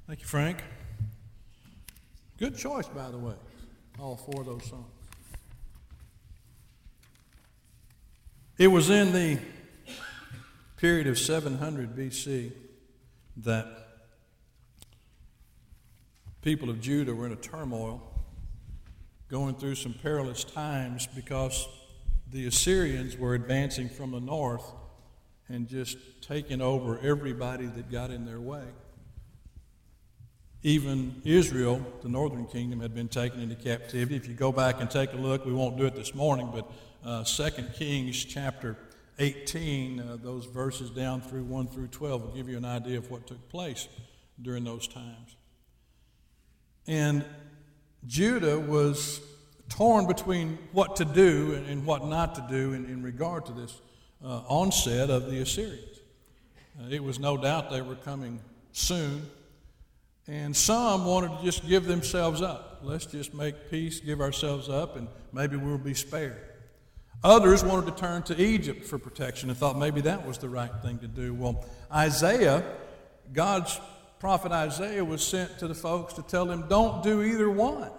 Thank you, Frank. Good choice, by the way, all four of those songs. It was in the period of 700 BC that people of Judah were in a turmoil, going through some perilous times because the Assyrians were advancing from the north and just taking over everybody that got in their way. Even Israel, the northern kingdom, had been taken into captivity. If you go back and take a look, we won't do it this morning, but 2 Kings chapter 18, those verses down through 1 through 12 will give you an idea of what took place during those times. And Judah was torn between what to do and what not to do in regard to this onset of the Assyrians. It was no doubt they were coming soon. And some wanted to just give themselves up. Let's just make peace, give ourselves up, and maybe we'll be spared. Others wanted to turn to Egypt for protection and thought maybe that was the right thing to do. Well, Isaiah, God's prophet Isaiah, was sent to the folks to tell them, don't do either one.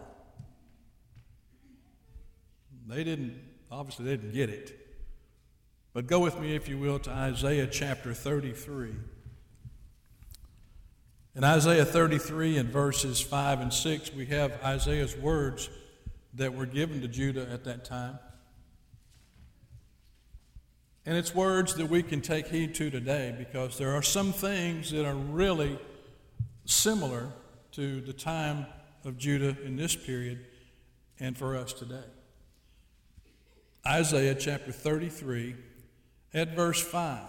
Obviously they didn't get it. But go with me, if you will, to Isaiah chapter 33. In Isaiah 33 and verses 5 and 6, we have Isaiah's words that were given to Judah at that time. And it's words that we can take heed to today because there are some things that are really similar to the time of Judah in this period and for us today. Isaiah chapter 33 at verse 5.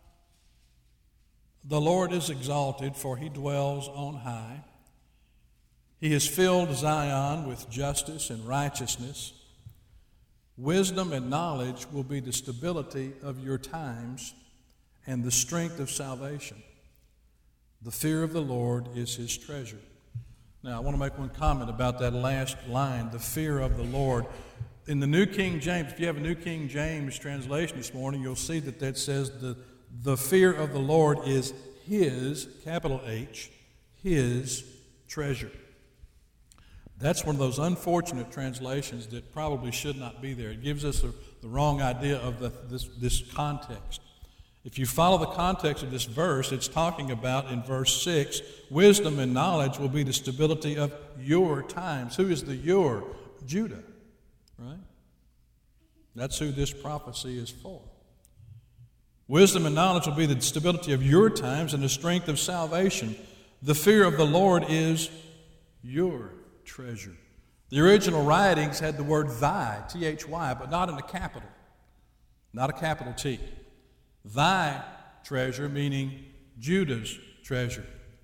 The Lord is exalted, for he dwells on high. He has filled Zion with justice and righteousness. Wisdom and knowledge will be the stability of your times and the strength of salvation. The fear of the Lord is his treasure. Now, I want to make one comment about that last line, the fear of the Lord. In the New King James, if you have a New King James translation this morning, you'll see that says the fear of the Lord is his, capital H, his treasure. That's one of those unfortunate translations that probably should not be there. It gives us the wrong idea of this context. If you follow the context of this verse, it's talking about in verse 6, wisdom and knowledge will be the stability of your times. Who is the your? Judah, right? That's who this prophecy is for. Wisdom and knowledge will be the stability of your times and the strength of salvation. The fear of the Lord is your treasure. The original writings had the word thy, T-H-Y, but not in a capital, not a capital T. Thy treasure, meaning Judah's treasure.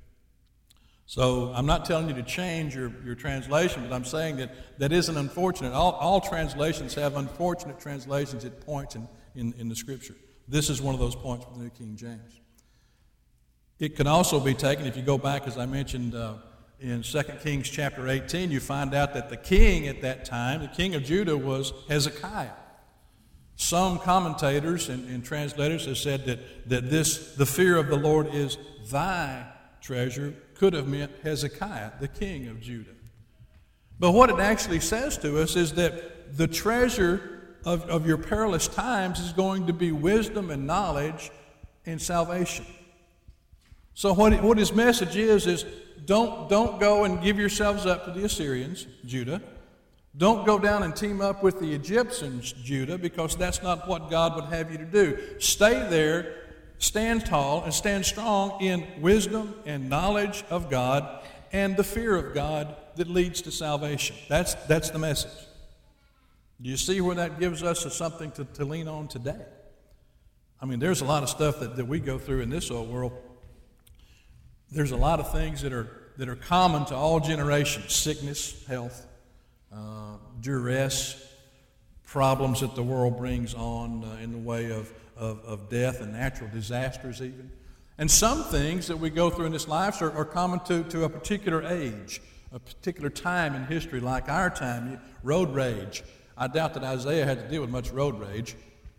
So I'm not telling you to change your translation, but I'm saying that isn't unfortunate. All translations have unfortunate translations at points in the Scripture. This is one of those points with the New King James. It can also be taken, if you go back, as I mentioned, in 2 Kings chapter 18, you find out that the king at that time, the king of Judah, was Hezekiah. Some commentators and translators have said that the fear of the Lord is thy treasure, could have meant Hezekiah, the king of Judah. But what it actually says to us is that the treasure of your perilous times is going to be wisdom and knowledge and salvation. So what his message is don't go and give yourselves up to the Assyrians, Judah. Don't go down and team up with the Egyptians, Judah, because that's not what God would have you to do. Stay there, stand tall, and stand strong in wisdom and knowledge of God and the fear of God that leads to salvation. That's the message. Do you see where that gives us something to lean on today? I mean, there's a lot of stuff that we go through in this old world. There's a lot of things that are common to all generations: sickness, health, duress, problems that the world brings on in the way of death and natural disasters even. And some things that we go through in this life are common to a particular age, a particular time in history, like our time, road rage. I doubt that Isaiah had to deal with much road rage.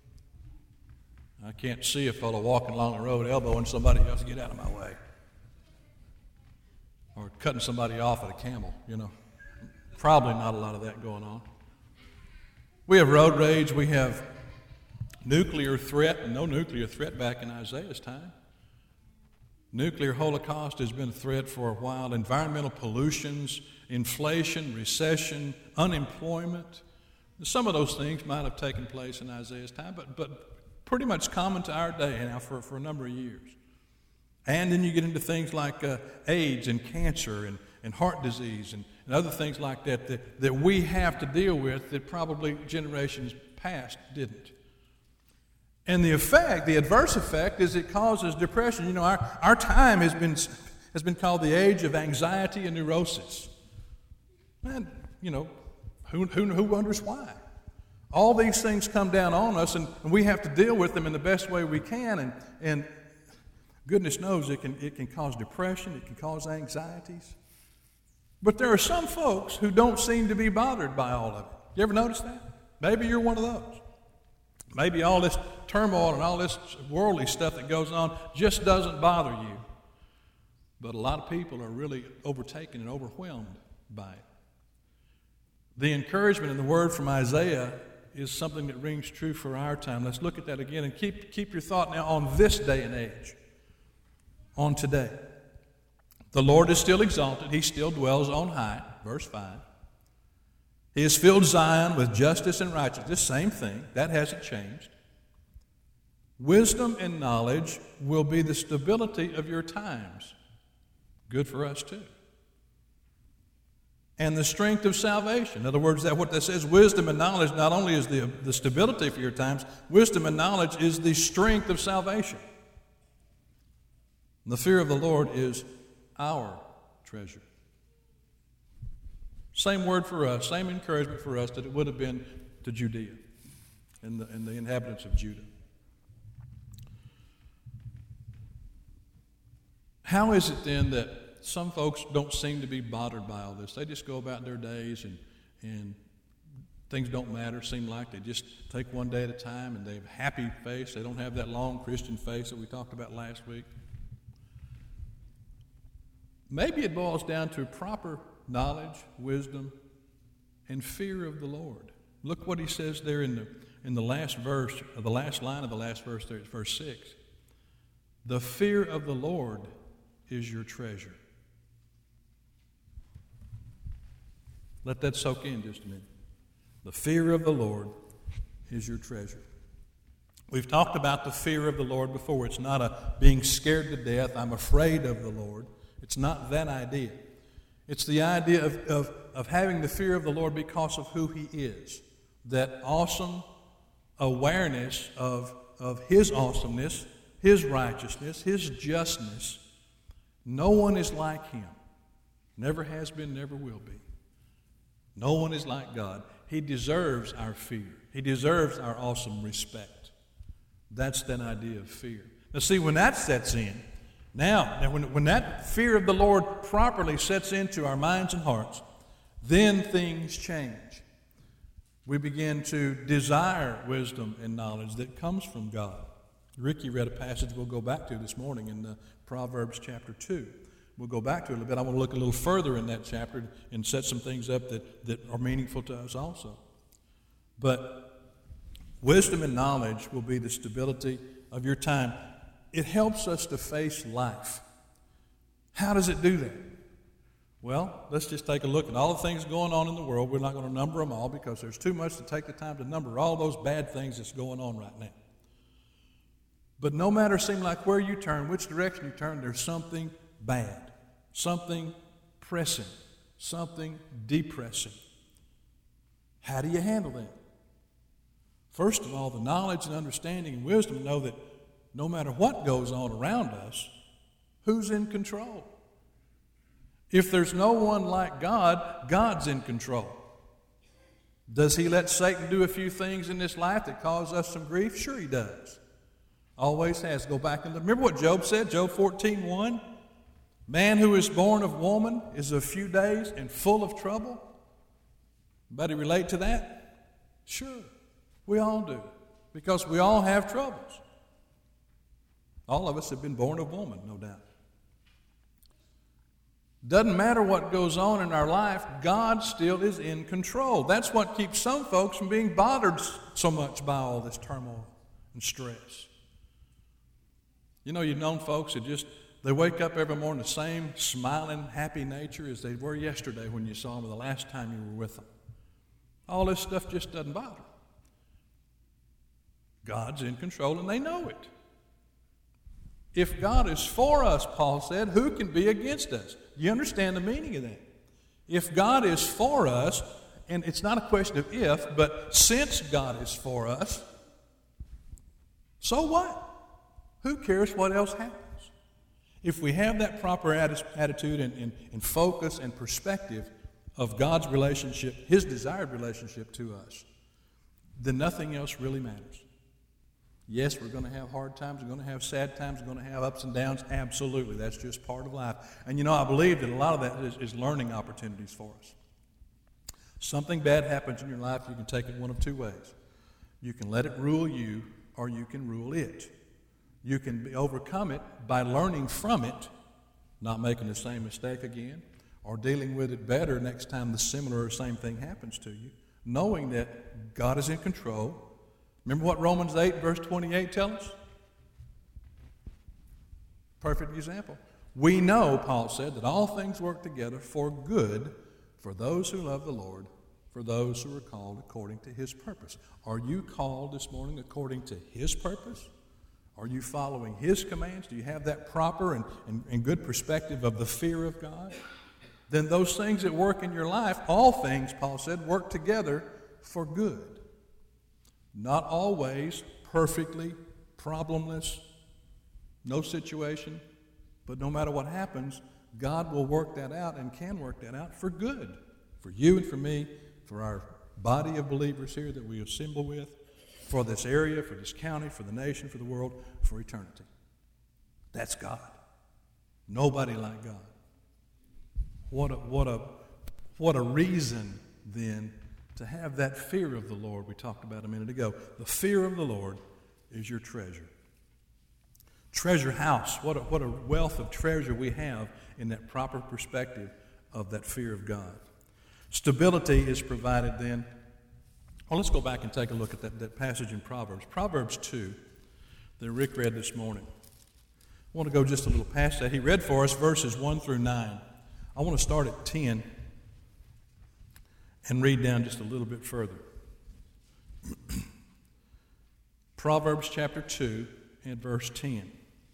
I can't see a fellow walking along the road elbowing somebody else, get out of my way. or cutting somebody off at a camel, you know. Probably not a lot of that going on. We have road rage. We have nuclear threat. No nuclear threat back in Isaiah's time. Nuclear holocaust has been a threat for a while. Environmental pollutions, inflation, recession, unemployment. Some of those things might have taken place in Isaiah's time, but pretty much common to our day now for a number of years. And then you get into things like AIDS and cancer and heart disease and other things like that we have to deal with that probably generations past didn't. And the adverse effect is it causes depression. You know, our time has been called the age of anxiety and neurosis. And, you know, who wonders why? All these things come down on us, and we have to deal with them in the best way we can. And goodness knows it can cause depression, it can cause anxieties. But there are some folks who don't seem to be bothered by all of it. You ever notice that? Maybe you're one of those. Maybe all this turmoil and all this worldly stuff that goes on just doesn't bother you. But a lot of people are really overtaken and overwhelmed by it. The encouragement in the word from Isaiah is something that rings true for our time. Let's look at that again and keep your thought now on this day and age, on today. The Lord is still exalted. He still dwells on high. Verse 5. He has filled Zion with justice and righteousness. Same thing. That hasn't changed. Wisdom and knowledge will be the stability of your times. Good for us too. And the strength of salvation. In other words, what that says, wisdom and knowledge not only is the stability for your times, wisdom and knowledge is the strength of salvation. And the fear of the Lord is our treasure. Same word for us, same encouragement for us that it would have been to Judea and the inhabitants of Judah. How is it then that some folks don't seem to be bothered by all this? They just go about their days and things don't matter, seem like they just take one day at a time and they have a happy face. They don't have that long Christian face that we talked about last week. Maybe it boils down to proper knowledge, wisdom, and fear of the Lord. Look what he says there in the last verse, or the last line of the last verse there, verse 6. The fear of the Lord is your treasure. Let that soak in just a minute. The fear of the Lord is your treasure. We've talked about the fear of the Lord before. It's not a being scared to death, I'm afraid of the Lord. It's not that idea. It's the idea of having the fear of the Lord because of who he is. That awesome awareness of his awesomeness, his righteousness, his justness. No one is like him. Never has been, never will be. No one is like God. He deserves our fear. He deserves our awesome respect. That's that idea of fear. Now see, when that sets in, now when that fear of the Lord properly sets into our minds and hearts, then things change. We begin to desire wisdom and knowledge that comes from God. Ricky read a passage we'll go back to this morning in Proverbs chapter 2. We'll go back to it a little bit. I want to look a little further in that chapter and set some things up that are meaningful to us also. But wisdom and knowledge will be the stability of your time. It helps us to face life. How does it do that? Well, let's just take a look at all the things going on in the world. We're not going to number them all because there's too much to take the time to number all those bad things that's going on right now. But no matter seem like where you turn, which direction you turn, there's something bad, something pressing, something depressing. How do you handle that? First of all, the knowledge and understanding and wisdom know that no matter what goes on around us, who's in control? If there's no one like God, God's in control. Does he let Satan do a few things in this life that cause us some grief? Sure he does. Always has. Go back and look. Remember what Job said, Job 14:1? Man who is born of woman is a few days and full of trouble. Anybody relate to that? Sure, we all do, because we all have troubles. All of us have been born of woman, no doubt. Doesn't matter what goes on in our life, God still is in control. That's what keeps some folks from being bothered so much by all this turmoil and stress. You know, you've known folks that they wake up every morning the same smiling, happy nature as they were yesterday when you saw them or the last time you were with them. All this stuff just doesn't bother them. God's in control and they know it. If God is for us, Paul said, who can be against us? You understand the meaning of that? If God is for us, and it's not a question of if, but since God is for us, so what? Who cares what else happens? If we have that proper attitude and focus and perspective of God's relationship, His desired relationship to us, then nothing else really matters. Yes, we're going to have hard times, we're going to have sad times, we're going to have ups and downs. Absolutely, that's just part of life. And you know, I believe that a lot of that is learning opportunities for us. Something bad happens in your life, you can take it one of two ways. You can let it rule you, or you can rule it. You can overcome it by learning from it, not making the same mistake again, or dealing with it better next time the similar or same thing happens to you, knowing that God is in control. Remember what Romans 8, verse 28 tells us? Perfect example. We know, Paul said, that all things work together for good for those who love the Lord, for those who are called according to His purpose. Are you called this morning according to His purpose? Are you following His commands? Do you have that proper and good perspective of the fear of God? Then those things that work in your life, all things, Paul said, work together for good. Not always perfectly, problemless, no situation, but no matter what happens, God will work that out and can work that out for good, for you and for me, for our body of believers here that we assemble with, for this area, for this county, for the nation, for the world, for eternity. That's God. Nobody like God. What a reason then to have that fear of the Lord we talked about a minute ago. The fear of the Lord is your treasure. Treasure house. What a wealth of treasure we have in that proper perspective of that fear of God. Stability is provided then. Well, let's go back and take a look at that passage in Proverbs. Proverbs 2 that Rick read this morning. I want to go just a little past that. He read for us verses 1 through 9. I want to start at 10 and read down just a little bit further. Proverbs chapter 2 and verse 10.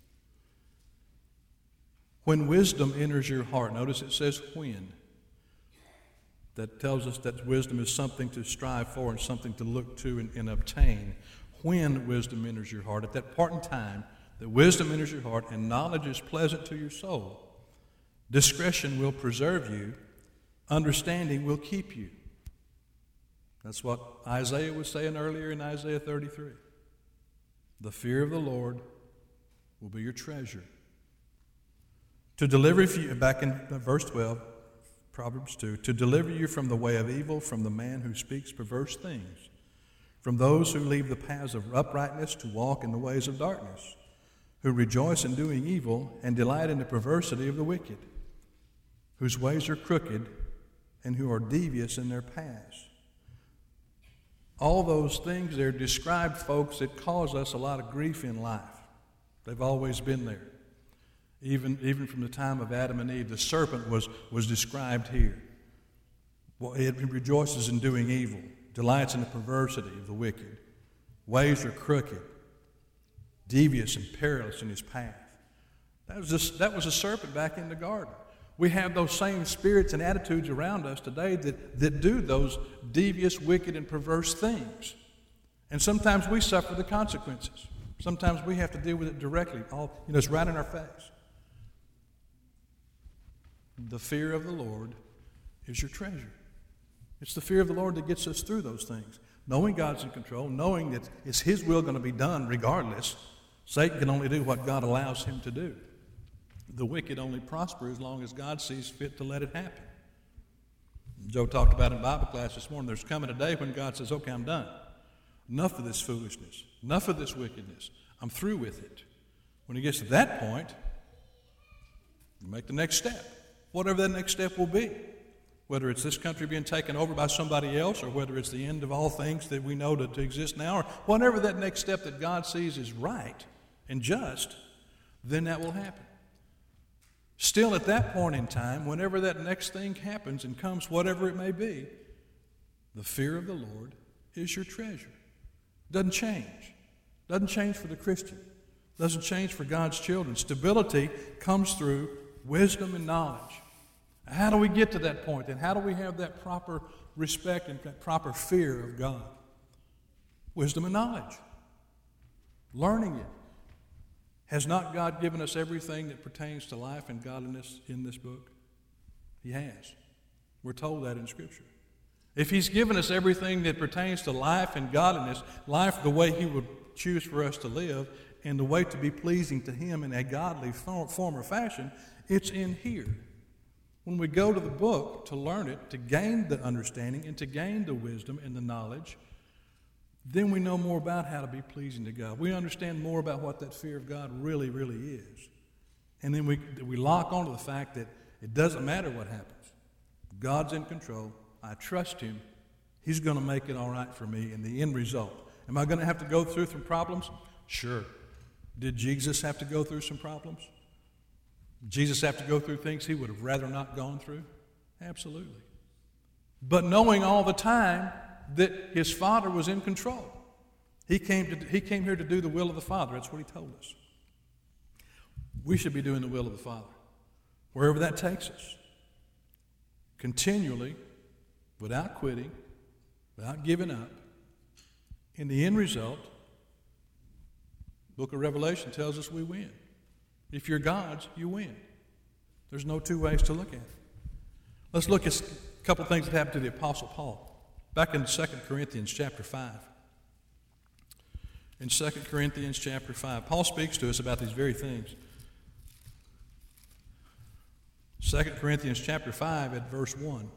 When wisdom enters your heart, notice it says when. That tells us that wisdom is something to strive for and something to look to and obtain. When wisdom enters your heart, at that part in time, that wisdom enters your heart and knowledge is pleasant to your soul, discretion will preserve you, understanding will keep you. That's what Isaiah was saying earlier in Isaiah 33. The fear of the Lord will be your treasure. To deliver you, back in verse 12, Proverbs 2, to deliver you from the way of evil, from the man who speaks perverse things, from those who leave the paths of uprightness to walk in the ways of darkness, who rejoice in doing evil and delight in the perversity of the wicked, whose ways are crooked and who are devious in their paths. All those things there describe folks that cause us a lot of grief in life. They've always been there. Even from the time of Adam and Eve, the serpent was described here. Well, it rejoices in doing evil, delights in the perversity of the wicked. Ways are crooked, devious and perilous in his path. That was a serpent back in the garden. We have those same spirits and attitudes around us today that do those devious, wicked, and perverse things. And sometimes we suffer the consequences. Sometimes we have to deal with it directly. It's right in our face. The fear of the Lord is your treasure. It's the fear of the Lord that gets us through those things. Knowing God's in control, knowing that it's His will going to be done regardless. Satan can only do what God allows him to do. The wicked only prosper as long as God sees fit to let it happen. Joe talked about in Bible class this morning, there's coming a day when God says, okay, I'm done. Enough of this foolishness. Enough of this wickedness. I'm through with it. When he gets to that point, you make the next step. whatever that next step will be. Whether it's this country being taken over by somebody else, or whether it's the end of all things that we know to exist now, or whatever that next step that God sees is right and just, then that will happen. Still, at that point in time, whenever that next thing happens and comes, whatever it may be, the fear of the Lord is your treasure. Doesn't change. Doesn't change for the Christian. Doesn't change for God's children. Stability comes through wisdom and knowledge. How do we get to that point? And how do we have that proper respect and that proper fear of God? Wisdom and knowledge. Learning it. Has not God given us everything that pertains to life and godliness in this book? He has. We're told that in Scripture. If He's given us everything that pertains to life and godliness, life the way He would choose for us to live, and the way to be pleasing to Him in a godly form or fashion, it's in here. When we go to the book to learn it, to gain the understanding and to gain the wisdom and the knowledge, then we know more about how to be pleasing to God. We understand more about what that fear of God really, really is. And then we lock onto the fact that it doesn't matter what happens. God's in control. I trust Him. He's going to make it all right for me in the end result. Am I going to have to go through some problems? Sure. Did Jesus have to go through some problems? Did Jesus have to go through things He would have rather not gone through? Absolutely. But knowing all the time that His Father was in control. He came here to do the will of the Father. That's what He told us. We should be doing the will of the Father, wherever that takes us. Continually, without quitting, without giving up. In the end result, the book of Revelation tells us we win. If you're God's, you win. There's no two ways to look at it. Let's look at a couple things that happened to the Apostle Paul. Back in 2 Corinthians chapter 5. In 2 Corinthians chapter 5, Paul speaks to us about these very things. 2 Corinthians chapter 5 at verse 1.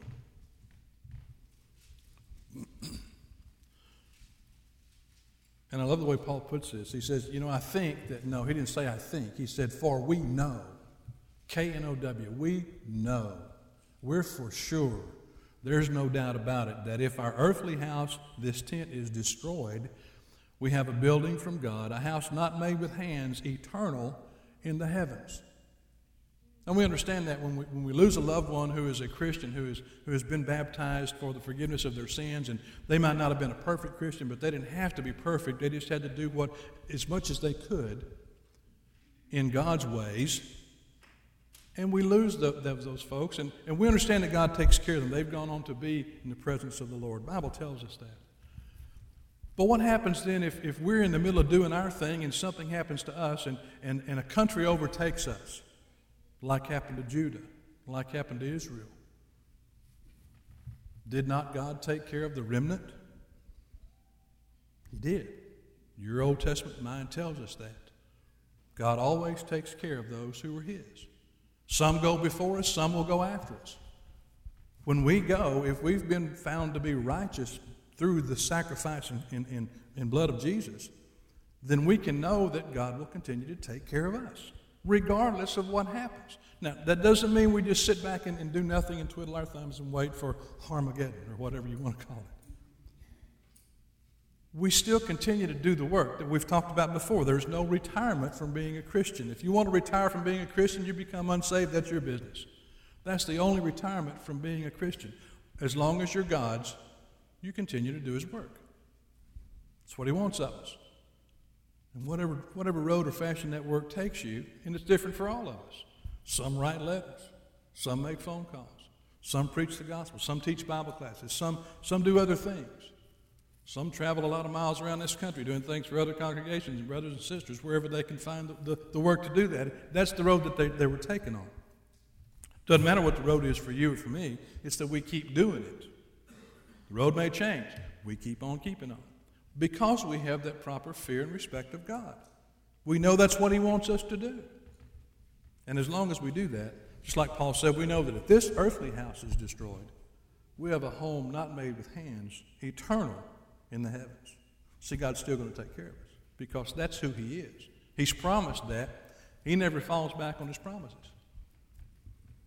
And I love the way Paul puts this. He says, I think that, no, he didn't say I think. He said, for we know. K-N-O-W. We know. We're for sure. There's no doubt about it that if our earthly house, this tent, is destroyed, we have a building from God, a house not made with hands, eternal in the heavens. And we understand that when we lose a loved one who is a Christian, who has been baptized for the forgiveness of their sins, and they might not have been a perfect Christian, but they didn't have to be perfect. They just had to do what, as much as they could, in God's ways. And we lose those folks, and we understand that God takes care of them. They've gone on to be in the presence of the Lord. The Bible tells us that. But what happens then if we're in the middle of doing our thing and something happens to us and a country overtakes us, like happened to Judah, like happened to Israel? Did not God take care of the remnant? He did. Your Old Testament mind tells us that. God always takes care of those who are His. Some go before us, some will go after us. When we go, if we've been found to be righteous through the sacrifice and blood of Jesus, then we can know that God will continue to take care of us, regardless of what happens. Now, that doesn't mean we just sit back and do nothing and twiddle our thumbs and wait for Armageddon or whatever you want to call it. We still continue to do the work that we've talked about before. There's no retirement from being a Christian. If you want to retire from being a Christian, you become unsaved, that's your business. That's the only retirement from being a Christian. As long as you're God's, you continue to do His work. That's what He wants of us. And whatever road or fashion that work takes you, and it's different for all of us. Some write letters. Some make phone calls. Some preach the gospel. Some teach Bible classes. Some do other things. Some travel a lot of miles around this country doing things for other congregations and brothers and sisters wherever they can find the work to do that. That's the road that they were taken on. Doesn't matter what the road is for you or for me. It's that we keep doing it. The road may change. We keep on keeping on. Because we have that proper fear and respect of God. We know that's what He wants us to do. And as long as we do that, just like Paul said, we know that if this earthly house is destroyed, we have a home not made with hands, eternal in the heavens. See, God's still going to take care of us because that's who He is. He's promised that. He never falls back on His promises.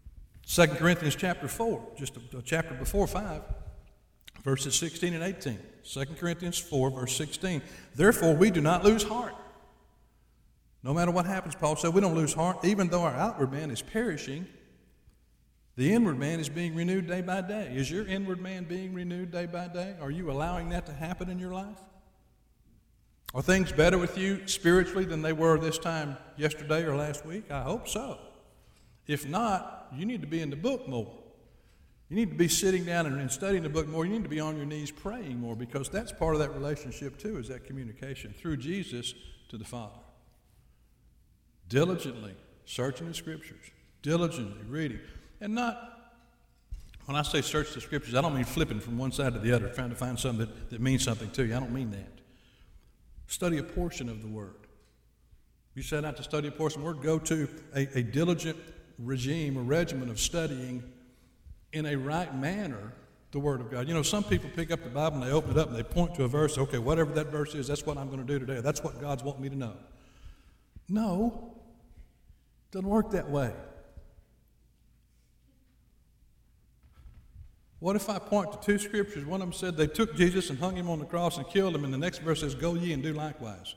2 Corinthians chapter 4, just a chapter before 5, verses 16 and 18. 2 Corinthians 4, verse 16. Therefore, we do not lose heart. No matter what happens, Paul said, we don't lose heart. Even though our outward man is perishing, the inward man is being renewed day by day. Is your inward man being renewed day by day? Are you allowing that to happen in your life? Are things better with you spiritually than they were this time yesterday or last week? I hope so. If not, you need to be in the book more. You need to be sitting down and studying the book more. You need to be on your knees praying more, because that's part of that relationship too, is that communication through Jesus to the Father. Diligently searching the Scriptures, diligently reading. And not, when I say search the Scriptures, I don't mean flipping from one side to the other, trying to find something that means something to you. I don't mean that. Study a portion of the Word. You set out to study a portion of the Word, go to a diligent regime, a regimen of studying in a right manner the Word of God. You know, some people pick up the Bible and they open it up and they point to a verse. Okay, whatever that verse is, that's what I'm going to do today. That's what God's wanting me to know. No, it doesn't work that way. What if I point to two scriptures? One of them said they took Jesus and hung him on the cross and killed him, and the next verse says, go ye and do likewise.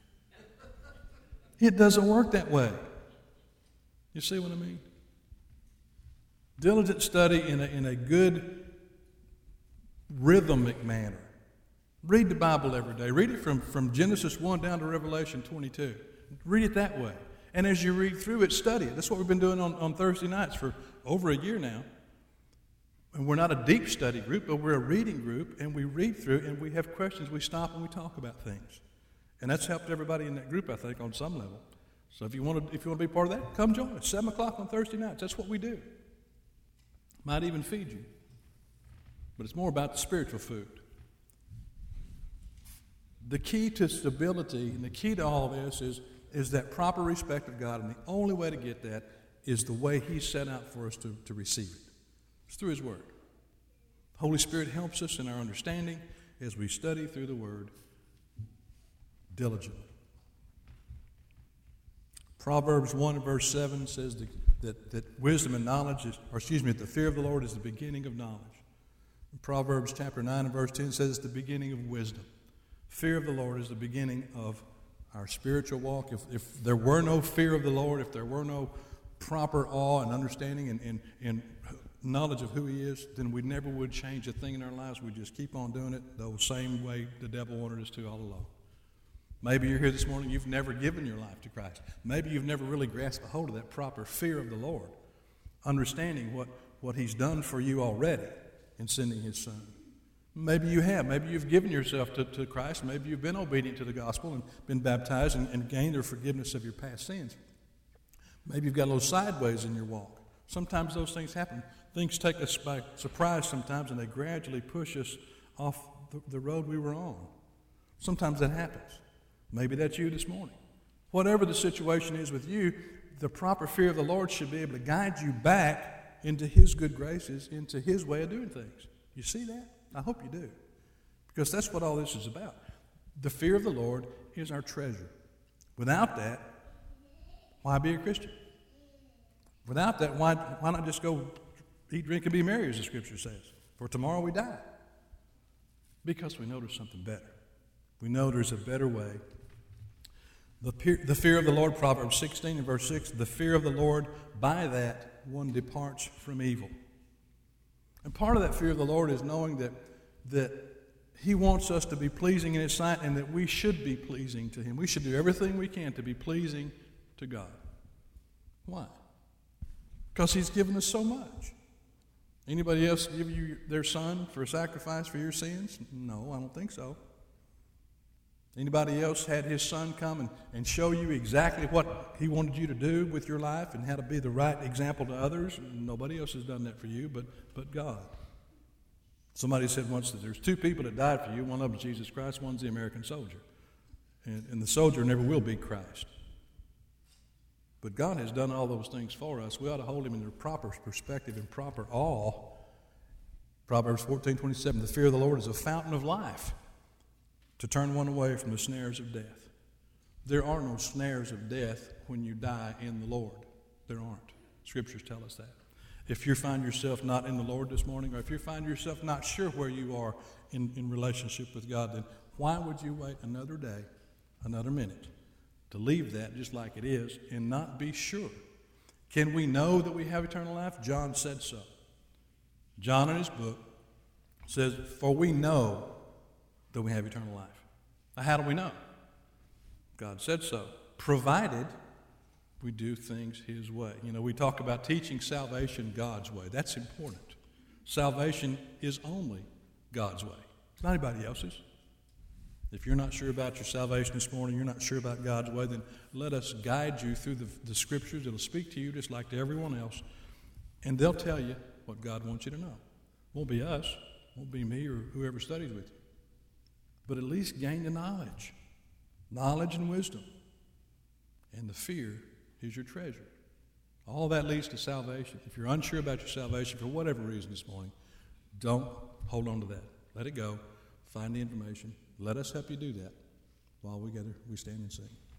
It doesn't work that way. You see what I mean? Diligent study in a good rhythmic manner. Read the Bible every day. Read it from Genesis 1 down to Revelation 22. Read it that way. And as you read through it, study it. That's what we've been doing on Thursday nights for over a year now. And we're not a deep study group, but we're a reading group, and we read through, and we have questions. We stop and we talk about things. And that's helped everybody in that group, I think, on some level. So if you want to be part of that, come join us. 7 o'clock on Thursday nights. That's what we do. Might even feed you. But it's more about the spiritual food. The key to stability and the key to all this is that proper respect of God, and the only way to get that is the way He set out for us to receive it. It's through His Word. The Holy Spirit helps us in our understanding as we study through the Word diligently. Proverbs 1 and verse 7 says that wisdom and knowledge the fear of the Lord is the beginning of knowledge. And Proverbs chapter 9 and verse 10 says it's the beginning of wisdom. Fear of the Lord is the beginning of our spiritual walk. If there were no fear of the Lord, if there were no proper awe and understanding and knowledge of who He is, then we never would change a thing in our lives. We'd just keep on doing it the same way the devil wanted us to all along. Maybe you're here this morning, you've never given your life to Christ. Maybe you've never really grasped a hold of that proper fear of the Lord, understanding what He's done for you already in sending His Son. Maybe you have. Maybe you've given yourself to Christ. Maybe you've been obedient to the gospel and been baptized and gained the forgiveness of your past sins. Maybe you've got a little sideways in your walk. Sometimes those things happen. Things take us by surprise sometimes, and they gradually push us off the road we were on. Sometimes that happens. Maybe that's you this morning. Whatever the situation is with you, the proper fear of the Lord should be able to guide you back into His good graces, into His way of doing things. You see that? I hope you do. Because that's what all this is about. The fear of the Lord is our treasure. Without that, why be a Christian? Without that, why not just go eat, drink, and be merry, as the Scripture says? For tomorrow we die. Because we know there's something better. We know there's a better way. The fear of the Lord, Proverbs 16 and verse 6, the fear of the Lord, by that one departs from evil. And part of that fear of the Lord is knowing that He wants us to be pleasing in His sight, and that we should be pleasing to Him. We should do everything we can to be pleasing to God. Why? Because He's given us so much. Anybody else give you their son for a sacrifice for your sins? No, I don't think so. Anybody else had His Son come and show you exactly what He wanted you to do with your life and how to be the right example to others? Nobody else has done that for you but God. Somebody said once that there's two people that died for you. One of them is Jesus Christ, one's the American soldier. And the soldier never will be Christ. But God has done all those things for us. We ought to hold Him in their proper perspective and proper awe. Proverbs 14:27, the fear of the Lord is a fountain of life, to turn one away from the snares of death. There are no snares of death when you die in the Lord. There aren't. Scriptures tell us that. If you find yourself not in the Lord this morning, or if you find yourself not sure where you are in relationship with God, then why would you wait another day, another minute, to leave that just like it is and not be sure? Can we know that we have eternal life? John said so. John in his book says, for we know that we have eternal life. Now, how do we know? God said so, provided we do things his way. You know, we talk about teaching salvation God's way. That's important. Salvation is only God's way. It's not anybody else's. If you're not sure about your salvation this morning, you're not sure about God's way, then let us guide you through the Scriptures. It'll speak to you just like to everyone else, and they'll tell you what God wants you to know. It won't be us. It won't be me or whoever studies with you. But at least gain the knowledge and wisdom. And the fear is your treasure. All that leads to salvation. If you're unsure about your salvation for whatever reason this morning, don't hold on to that. Let it go. Find the information. Let us help you do that while we stand and sing.